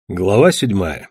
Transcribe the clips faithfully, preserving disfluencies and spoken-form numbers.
Глава седьмая.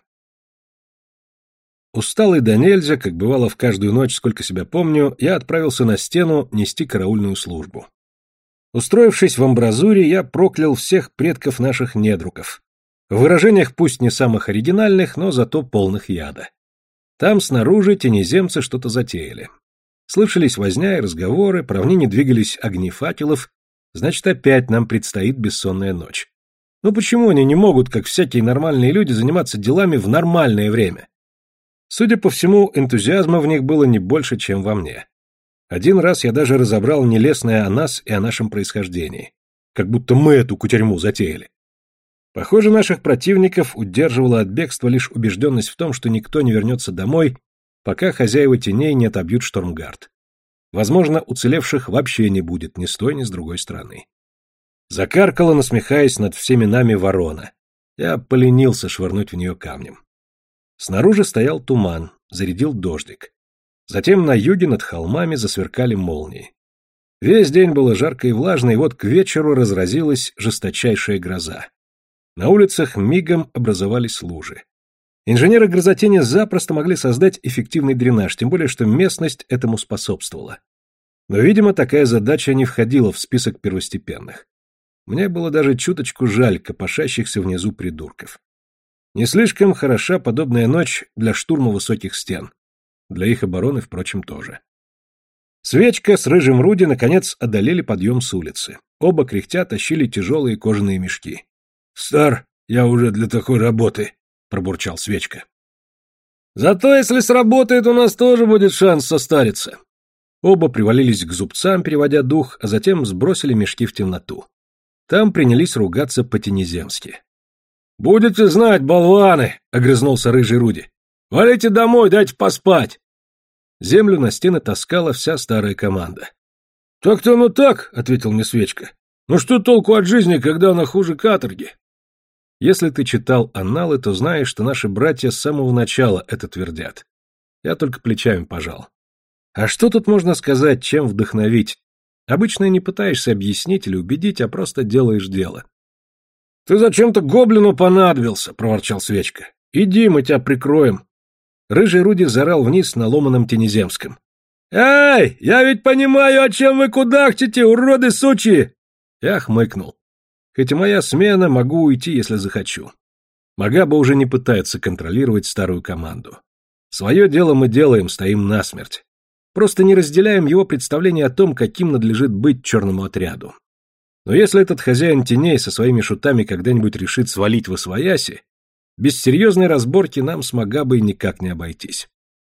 Усталый до нельзя, как бывало в каждую ночь, сколько себя помню, я отправился на стену нести караульную службу. Устроившись в амбразуре, я проклял всех предков наших недруков. В выражениях пусть не самых оригинальных, но зато полных яда. Там снаружи тенеземцы что-то затеяли. Слышались возня и разговоры, по равнине двигались огни факелов, значит, опять нам предстоит бессонная ночь. Ну почему они не могут, как всякие нормальные люди, заниматься делами в нормальное время? Судя по всему, энтузиазма в них было не больше, чем во мне. Один раз я даже разобрал нелестное о нас и о нашем происхождении. Как будто мы эту кутерьму затеяли. Похоже, наших противников удерживала от бегства лишь убежденность в том, что никто не вернется домой, пока хозяева теней не отобьют Штормгард. Возможно, уцелевших вообще не будет ни с той, ни с другой стороны. Закаркала, насмехаясь над всеми нами, ворона. Я поленился швырнуть в нее камнем. Снаружи стоял туман, зарядил дождик. Затем на юге над холмами засверкали молнии. Весь день было жарко и влажно, и вот к вечеру разразилась жесточайшая гроза. На улицах мигом образовались лужи. Инженеры грозотени запросто могли создать эффективный дренаж, тем более что местность этому способствовала. Но, видимо, такая задача не входила в список первостепенных. Мне было даже чуточку жаль копошащихся внизу придурков. Не слишком хороша подобная ночь для штурма высоких стен. Для их обороны, впрочем, тоже. Свечка с рыжим Руди наконец одолели подъем с улицы. Оба кряхтя тащили тяжелые кожаные мешки. — Стар, я уже для такой работы, — пробурчал Свечка. — Зато если сработает, у нас тоже будет шанс состариться. Оба привалились к зубцам, переводя дух, а затем сбросили мешки в темноту. Там принялись ругаться по-тенеземски. — Будете знать, болваны! — огрызнулся рыжий Руди. — Валите домой, дайте поспать! Землю на стены таскала вся старая команда. — Так-то оно так, — ответил мне Свечка. — Ну что толку от жизни, когда она хуже каторги? Если ты читал анналы, то знаешь, что наши братья с самого начала это твердят. Я только плечами пожал. А что тут можно сказать, чем вдохновить? Обычно не пытаешься объяснить или убедить, а просто делаешь дело. — Ты зачем-то гоблину понадобился, — проворчал Свечка. — Иди, мы тебя прикроем. Рыжий Руди заорал вниз на ломаном тенеземском. — Эй, я ведь понимаю, о чем вы кудахтите, уроды сучьи! Я хмыкнул. Хоть и моя смена, могу уйти, если захочу. Магаба уже не пытается контролировать старую команду. Свое дело мы делаем, стоим насмерть. Просто не разделяем его представление о том, каким надлежит быть черному отряду. Но если этот хозяин теней со своими шутами когда-нибудь решит свалить в освояси, без серьезной разборки нам с Магабой никак не обойтись.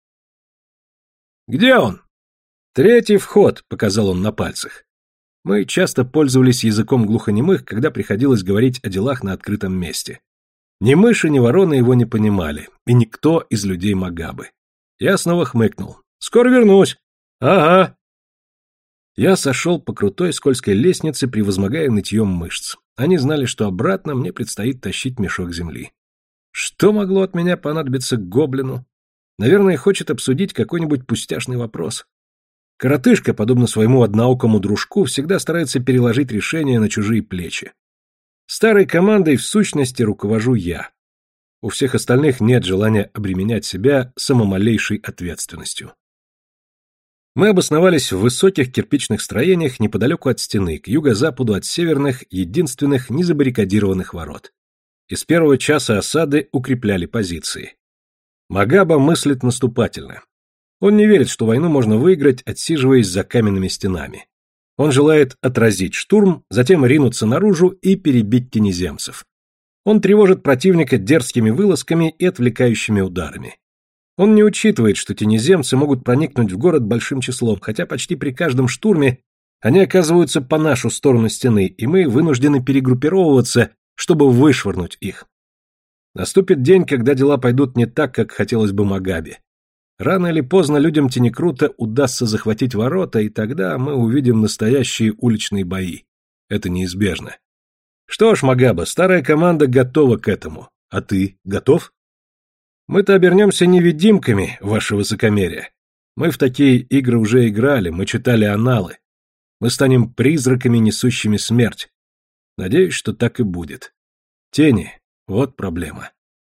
«Где он?» «Третий вход», — показал он на пальцах. Мы часто пользовались языком глухонемых, когда приходилось говорить о делах на открытом месте. Ни мыши, ни вороны его не понимали, и никто из людей Магабы. Я снова хмыкнул. «Скоро вернусь». «Ага». Я сошел по крутой скользкой лестнице, превозмогая нытьем мышц. Они знали, что обратно мне предстоит тащить мешок земли. Что могло от меня понадобиться к гоблину? Наверное, хочет обсудить какой-нибудь пустяшный вопрос. Коротышка, подобно своему одноокому дружку, всегда старается переложить решение на чужие плечи. Старой командой в сущности руковожу я. У всех остальных нет желания обременять себя самомалейшей ответственностью. Мы обосновались в высоких кирпичных строениях неподалеку от стены, к юго-западу от северных, единственных незабаррикадированных ворот. Из первого часа осады укрепляли позиции. Магаба мыслит наступательно. Он не верит, что войну можно выиграть, отсиживаясь за каменными стенами. Он желает отразить штурм, затем ринуться наружу и перебить тенеземцев. Он тревожит противника дерзкими вылазками и отвлекающими ударами. Он не учитывает, что тенеземцы могут проникнуть в город большим числом, хотя почти при каждом штурме они оказываются по нашу сторону стены, и мы вынуждены перегруппировываться, чтобы вышвырнуть их. Наступит день, когда дела пойдут не так, как хотелось бы Магабе. Рано или поздно людям Тенекрута удастся захватить ворота, и тогда мы увидим настоящие уличные бои. Это неизбежно. Что ж, Магаба, старая команда готова к этому. А ты готов? Мы-то обернемся невидимками, ваше высокомерие. Мы в такие игры уже играли, мы читали анналы. Мы станем призраками, несущими смерть. Надеюсь, что так и будет. Тени — вот проблема.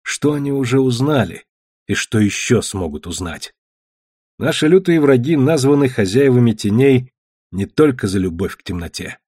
Что они уже узнали? И что еще смогут узнать? Наши лютые враги названы хозяевами теней не только за любовь к темноте.